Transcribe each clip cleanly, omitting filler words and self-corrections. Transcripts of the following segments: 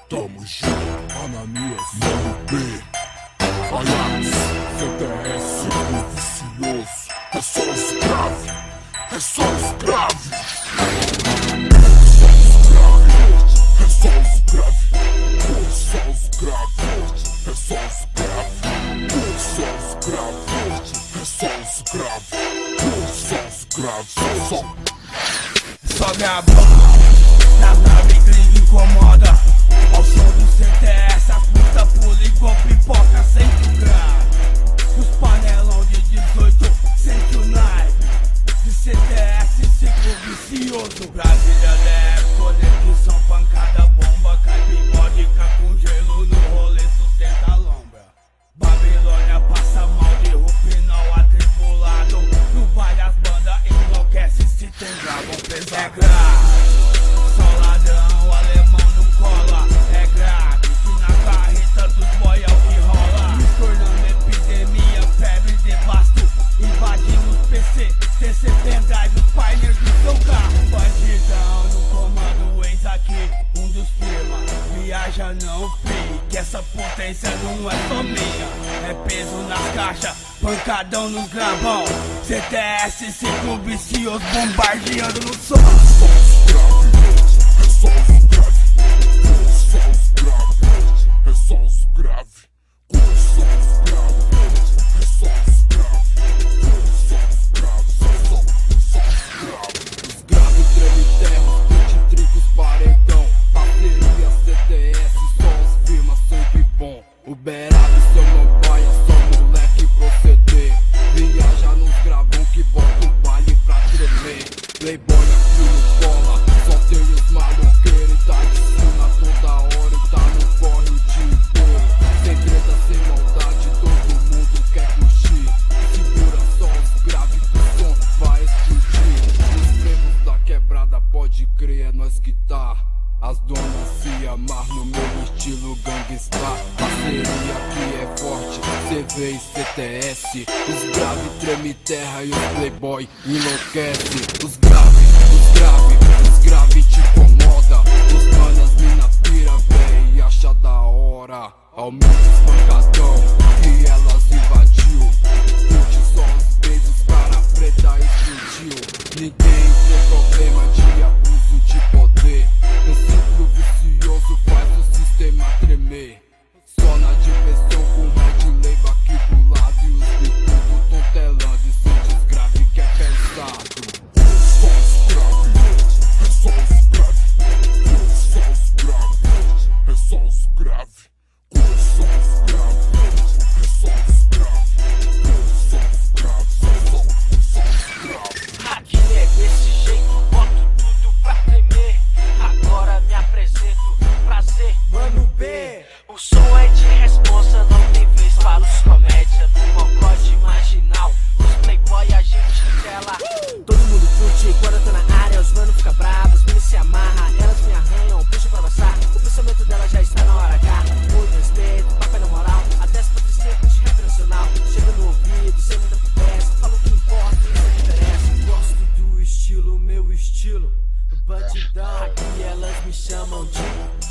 Tamo junto, Ananias, Mano B, Ajax, CTS, o vicioso. É só os grave, é só os grave. É só os grave, é só os grave. É só os grave, é só os grave. É só os grave, é só os grave. Só minha boca, na nave gringa incomoda. Ao som do CTS, a puta pula igual pipoca sem grave. Os panelão de 18, sente o naipe. De CTS, ciclo vicioso. Brasília deve, conexão, pancada, bomba. Cai vodka com gelo no rolê, sustenta a lombra. Babilônia passa mal de rupinol atribulado. No vale as bandas enlouquece se tem dragão pesado. É grave, só ladrão, alemão não cola. É grave, que na carreta dos boy é o que rola. Nos tornando epidemia, febre, devasto. Invadimos PC, TC pendrive, os painéis do seu carro. Bandidão no comando, eis aqui, um dos firma. Viaja não fui, que essa potência não é só minha. É peso nas caixas, pancadão nos gravão. CTS, ciclo vicioso, bombardeando no som. É só os grave, é só os grave. É só os grave, é só os grave. É só os grave, é só os grave. É só os grave. Os graves treme terra, 20 tricos paredão. Bateria CTS, só os firmas sempre bom. Uberado, seu mambaia, só moleque proceder. Viaja nos gravão que bota o baile pra tremer. Playboy aqui no cola, só tem os maloqueiros. Tá de cima toda hora e tá no corre o dia inteiro. Sem treta, sem maldade, todo mundo quer curtir. Segura só os graves que o som vai explodir. Os membros da quebrada, pode crer, é nós que tá. As donas se amar no meu estilo gangsta. Parceria que é forte, CV e CTS. Os grave treme terra e os playboy enlouquece. Os grave te incomoda. Os manas mina pira, véi, acha da hora. Aumenta os pancadão que elas invadiu. Curte só os beijos, cara preta explodiu. Ninguém tem problema de abuso de poder. O ciclo vicioso faz o sistema tremer. Só na diversão com Red Label aqui do lado. E os bicudos tão telando e sente os grave que é pesado. É só os grave, é só os grave. É só os grave, é só os grave. É só os grave, é só os grave. É só os grave, é só os grave. Aqui é desse jeito, boto tudo pra tremer. Agora me apresento, prazer, Mano B. O som é de responsa, não tem vez para os comédia. No mocode marginal, os playboy a gente tela. Todo mundo curte, quando eu tô na área, os mano fica bravos, mini se amarra, elas me arranham, puxam pra avançar. O pensamento dela já está na hora H. Muito respeito, papai na moral, até as patricinhas curte rap nacional. Chega no ouvido, sem muita conversa, fala o que importa, isso é que interessa. Gosto do estilo, meu estilo, bandidão. Aqui elas me chamam de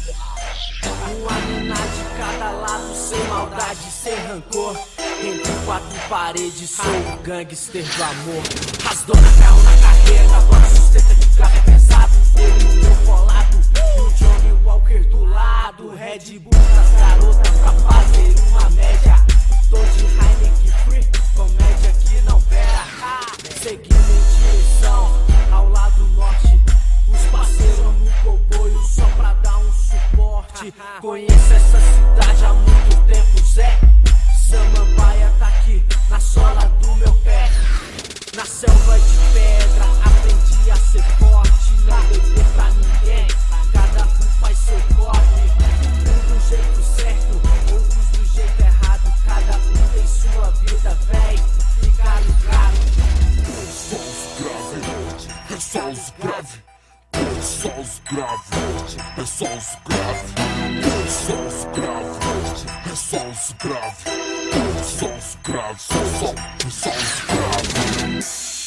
uma mina de cada lado, sem maldade, sem rancor. Entre quatro paredes, sou o gangster do amor. As donas carro na carreira, agora sustenta que o carro é pesado. Eu e o meu colado, e o Johnny Walker do lado. Red Bull das garotas pra fazer uma média. Tô de Heineken Free, comédia que não pera. Seguindo em direção ao lado norte. Os parceiros no comboio só pra dar um suporte. Conheço essa cidade há muito tempo, Zé. Samambaia tá aqui na sola do meu pé. Na selva de pedra aprendi a ser forte. Não beber pra ninguém, cada um faz seu corte. Um do jeito certo, outros do jeito errado. Cada um tem sua vida, véi, fica ligado. É só os grave, é só os grave. É só os grave, é só os grave. É só os grave, é só os grave. É só os grave.